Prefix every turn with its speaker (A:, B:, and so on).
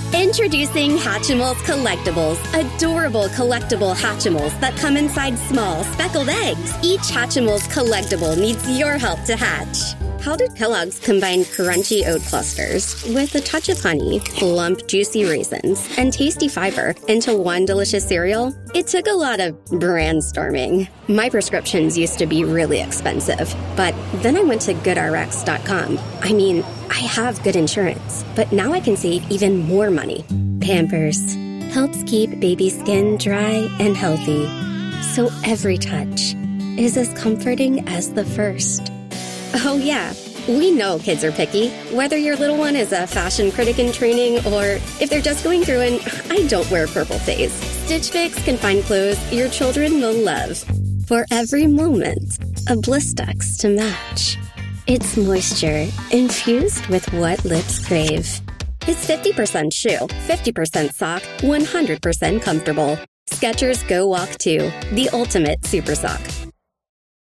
A: Introducing Hatchimals Collectibles. Adorable collectible Hatchimals that come inside small, speckled eggs. Each Hatchimals collectible needs your help to hatch. How did Kellogg's combine crunchy oat clusters with a touch of honey, plump, juicy raisins, and tasty fiber into one delicious cereal? It took a lot of brandstorming. My prescriptions used to be really expensive, but then I went to GoodRx.com. I mean, I have good insurance, but now I can save even more money. Pampers helps keep baby skin dry and healthy, so every touch is as comforting as the first. Oh yeah, we know kids are picky, whether your little one is a fashion critic in training or if they're just going through an I don't wear purple phase. Stitch Fix can find clothes your children will love. For every moment, a Blistex to match. It's moisture infused with what lips crave. It's 50% shoe, 50% sock, 100% comfortable. Skechers Go Walk 2, the ultimate super sock.